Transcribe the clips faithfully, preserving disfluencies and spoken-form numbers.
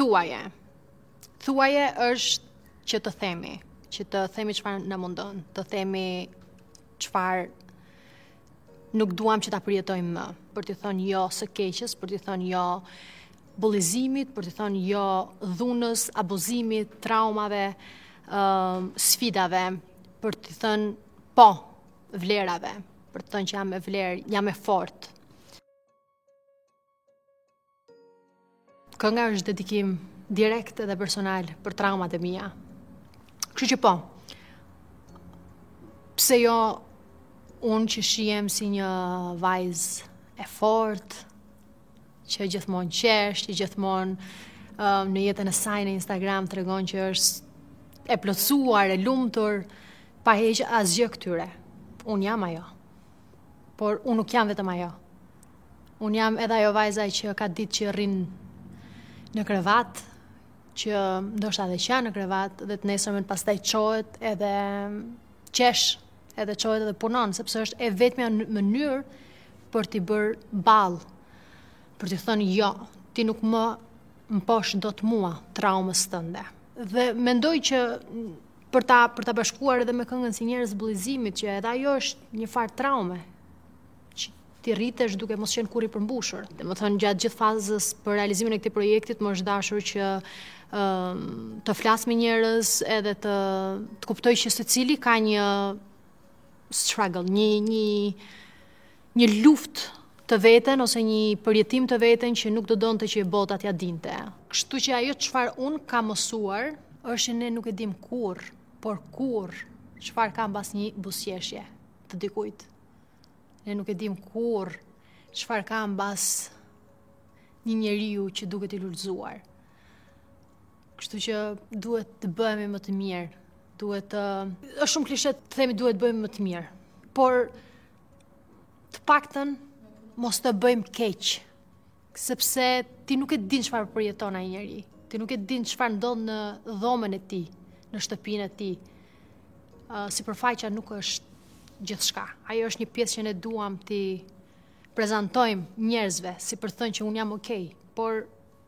thuaje. Thuaje është që të themi, që të themi çfarë na mundon, të themi çfarë nuk duam që ta përjetojmë më, për t'i thënë jo së keqes, për t'i thënë jo bullizimit, për t'i thënë jo dhunës, abuzimit, traumave, uh, sfidave, për t'i thënë po vlerave, për t'i thënë që jam e vlerë, jam e fortë. Kënga është dedikim direkt edhe personal për traumat e mia. Kështu që po, pse jo unë që shihem si një vajzë e fortë, që gjithmonë qesh, që gjithmonë uh, në jetën e saj në Instagram tregon që është e plotësuar, e lumtur, pa heqë asgjë këtyre. Unë jam ajo. Por unë nuk jam vetëm ajo. Unë jam edhe ajo vajza që ka ditë që rrin në krevat, që ndoshta edhe qa në krevat, dhe të nesërmen pastaj çohet edhe qesh, edhe çohet edhe punon, sepse është e vetmja mënyrë për t'i bërë ballë, për t'i thënë jo, ti nuk më mposh dot mua traumës tënde. Dhe mendoj që për ta për ta bashkuar edhe me këngën si njerëz bullizimit, që edhe ajo është një farë traume, që ti rritesh duke mos qenë kurrë i përmbushur. Domethënë gjatë gjithë fazës për realizimin e këtij projektit më është dashur që uh, të flas me njerëz edhe të, të kuptoj që secili ka një struggle, një një një luftë të veten ose një përjetim të veten që nuk do donte që e bota t'ja dinte. Kështu që ajo çfarë unë kam mësuar është që ne nuk e dim kurr, por kurr çfarë ka mbas një buzëqeshje të dikujt. Ne nuk e dim kurr çfarë ka mbas një njeriu që duket i lulëzuar. Kështu që duhet të bëhemi më të mirë. Duhet të është shumë klishe të themi duhet të bëhemi më të mirë. Por të paktën mos të bëjmë keq, sepse ti nuk e din çfarë përjeton ai njeri. Ti nuk e din çfarë ndodh në dhomën e tij, në shtëpinë e tij. Uh, sipërfaqja nuk është gjithçka. Ajo është një pjesë që ne duam ti prezantojmë njerëzve si për të thënë që un jam okay, por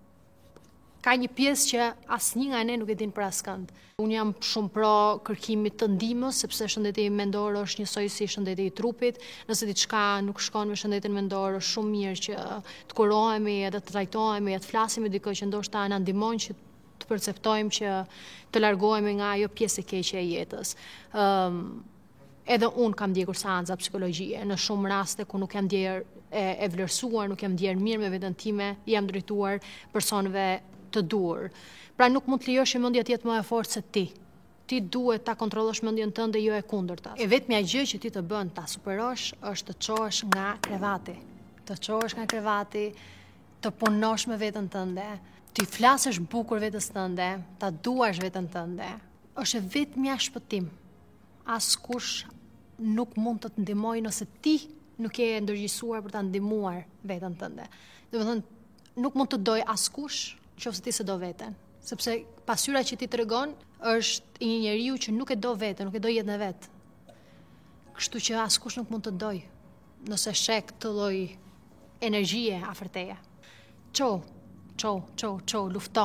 ka një pjesë që asnjë nga ne nuk e din për askënd. Unë jam shumë pro kërkimit të ndihmës, sepse shëndeti mendor është njësoj si shëndeti i trupit. Nëse diçka nuk shkon me shëndetin mendor, është shumë mirë që të kurohemi edhe të trajtohemi, edhe të flasim me dikë që ndoshta na ndihmon që të perceptojmë që të largohemi nga ajo pjesë e keqe e jetës. Um, edhe unë kam ndjekur seanca psikologjie në shumë raste ku nuk jam ndjer e, e vlerësuar, nuk jam ndjer mirë me veten time, jam drejtuar personave të dur. Pra nuk mund të lejosh që mendja të jetë më e fortë se ti. Ti duhet ta kontrollosh mendjen tënde, jo e kundërta. E vetmja gjë që ti të bën ta superosh është të çohesh nga krevati. Të çohesh nga krevati, të punosh me veten tënde, ti flasësh bukur vetes tënde, ta duash veten tënde. Është vetmja shpëtim. Askush nuk mund të të ndihmojë nëse ti nuk je ndërgjegjësuar për ta ndihmuar veten tënde. Domethënë nuk mund të doj askush qofse ti se do veten, sepse pasyra që ti tregon është i një njeriu që nuk e do veten, nuk e do jetën e vet. Kështu që askush nuk mund të doj nëse sheh këtë lloj energjie afër teje. Ço, ço, ço, ço, lufto.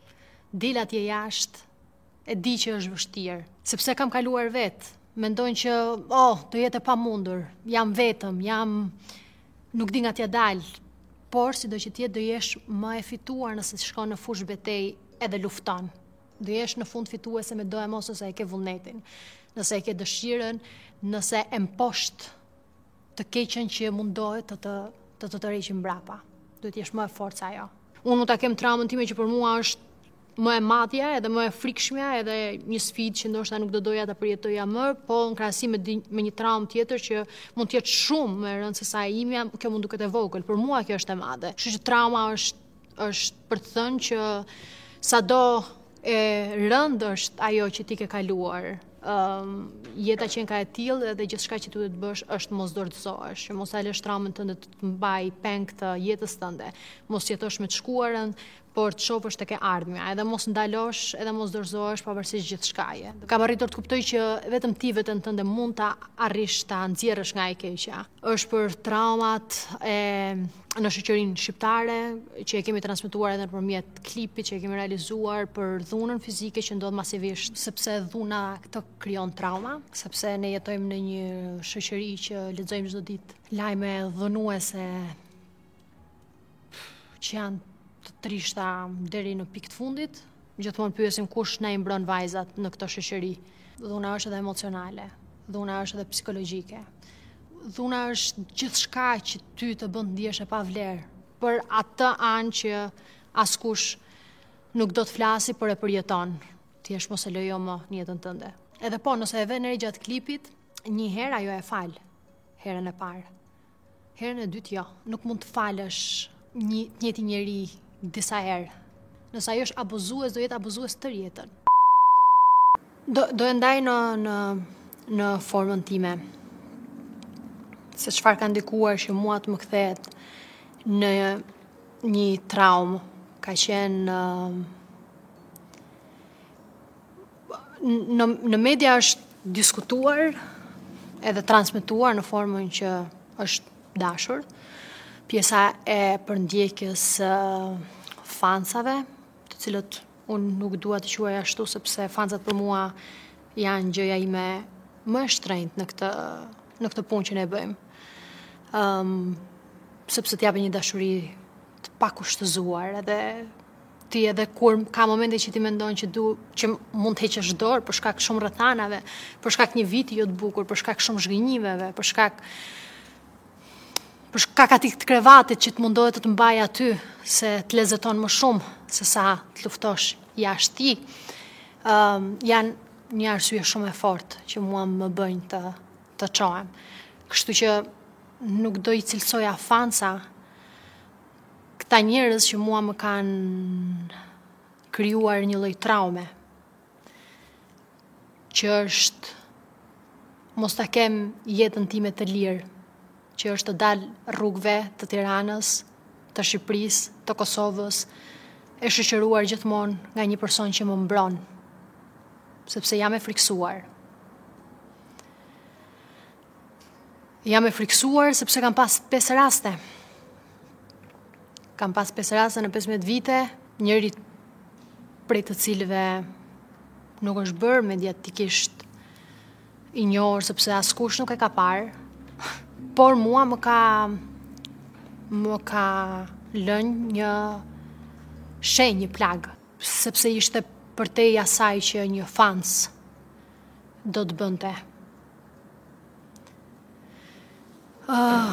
Dil atje jashtë, e di që është vështirë, sepse kam kaluar vet. Mendojnë që, oh, do jetë e pamundur, jam vetëm, jam nuk di nga t'ja dal. Por sido që ti do jesh më e fituar nëse shkon në fushë betej edhe lufton. Do jesh në fund fituese me do e mos ose e ke vullnetin. Nëse e ke dëshirën, nëse e mposht të keqen që mundohet të të të, të, të tërheqin mbrapa. Duhet jesh më e fortë se ajo. Unë mund ta kem traumën time që për mua është më e madhja edhe më e frikshmja edhe një sfidë që ndoshta nuk do doja ta përjetoja më, po në krahasim me, me një traumë tjetër që mund të jetë shumë më e rëndë se sa e imja, kjo mund duket e vogël, për mua kjo është e madhe. Kështu që trauma është është për të thënë që sado e rëndë është ajo që ti ke kaluar. Um, jeta që ka e tillë dhe gjithçka që duhet të bësh është mos dorëzohesh, që mos e lësh traumën tënde të të mbaj peng të jetës tënde, mos jetosh me të shkuarën, por të shofësh tek e ardhmja, edhe mos ndalosh, edhe mos dorëzohesh pavarësisht gjithçkaje. Kam arritur të kuptoj që vetëm ti veten tënde mund ta arrish ta nxjerrësh nga e keqja. Është për traumat e në shoqërinë shqiptare që e kemi transmetuar edhe nëpërmjet klipit që e kemi realizuar, për dhunën fizike që ndodh masivisht, sepse dhuna këtë krijon trauma, sepse ne jetojmë në një shoqëri që lexojmë çdo ditë lajme dhunuese që janë të trishta deri në pikë të fundit. Gjithmonë pyesim kush na i mbron vajzat në këtë shoqëri. Dhuna është edhe emocionale, dhuna është edhe psikologjike. Dhuna është gjithçka që ty të bën të ndihesh e pavlerë, për atë anë që askush nuk do të flasi, por e përjeton. Ti është mos e lejo më në jetën tënde. Edhe po, nëse e vën re gjatë klipit, një herë ajo e fal, herën e parë. Herën e dytë jo, nuk mund të falësh një njëti njeri disa herë. Nëse ajo është abuzues, do jetë abuzues tërë jetën. Do do e ndaj në në në formën time. Se çfarë ka ndikuar që mua të më kthehet në një traumë, ka qenë në në media është diskutuar edhe transmetuar në formën që është dashur. Pjesa e përndjekjes uh, fansave, të cilët unë nuk dua të quaj ashtu sepse fansat për mua janë gjëja ime më e shtrenjtë në këtë në këtë punë që ne bëjmë. Um, sepse t'japin një dashuri të pakushtëzuar, edhe ti edhe kur ka momente që ti mendon që du që mund të heqësh dorë për shkak shumë rrethanave, për shkak një viti jo të bukur, për shkak shumë zhgënjimeve, për shkak për shkak atij të krevatit që të mundohet të të mbaj aty, se të lezeton më shumë se sa të luftosh jashtë ti, um, janë një arsye shumë e fortë që mua më bëjnë të, të çohem. Kështu që nuk do i cilësoja fansa këta njerëz që mua më kanë krijuar një lloj traume, që është mos ta kem jetën time të lirë, që është të dal rrugëve të Tiranës, të Shqipërisë, të Kosovës, e shoqëruar gjithmonë nga një person që më mbron, sepse jam e friksuar. Jam e friksuar sepse kam pas pesë raste. Kam pas pesë raste në pesëmbëdhjetë vite, njëri prej të cilëve nuk është bërë mediatikisht i njohur sepse askush nuk e ka parë. Por mua më ka më ka lënë një shenjë, një plagë, sepse ishte përtej asaj që një fans do të bënte. Uh,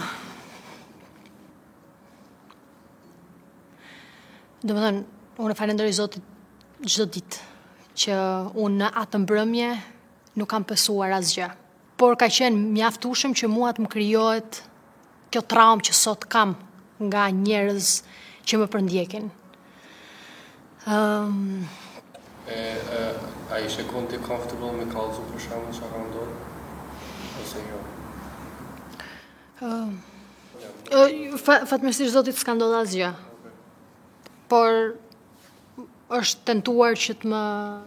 do të thënë, unë falenderoj Zotit çdo ditë që unë në atë mbrëmje nuk kam pësuar asgjë. Por ka qenë mjaftueshëm që mua të më krijohet kjo traumë që sot kam nga njerëz që më përndjekin. Um, e, e, a ishe konti comfortable me kallëzu për shkakun çka ka ndodhur? Ose jo? Uh, uh, Fatmirësisht Zotit s'ka ndodhur asgjë. Okay. Por është tentuar që të më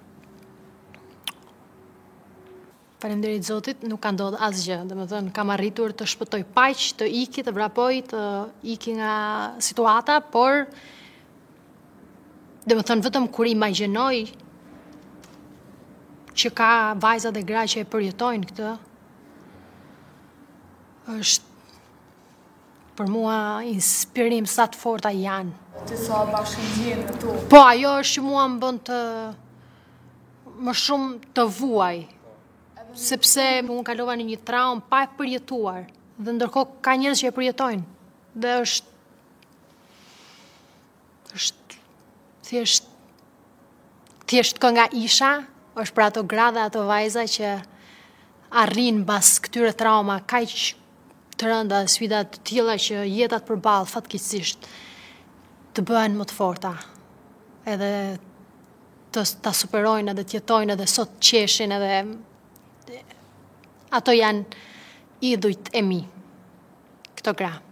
Faleminderit Zotit, nuk ka ndodhur asgjë. Domethënë kam arritur të shpëtoj paq, të iki, të vrapoj, të iki nga situata, por domethënë vetëm kur imagjinoj që ka vajza dhe gra që e përjetojnë këtë, është për mua inspirim sa të forta janë. Ti sa bashkëndjen me to. Po, ajo është që mua më bën të më shumë të vuaj. Sepse unë kalova në një traumë pa e përjetuar, dhe ndërkohë ka njerëz që e përjetojnë. Dhe është është thjesht thjesht kënga isha, është për ato gra dhe ato vajza që arrin mbas këtyre trauma kaq të rënda, sfida të tilla që jetat përballë fatkeqësisht të bëhen më të forta. Edhe të ta superojnë edhe të jetojnë edhe sot qeshin edhe ato janë idhujt e mi, këto gra.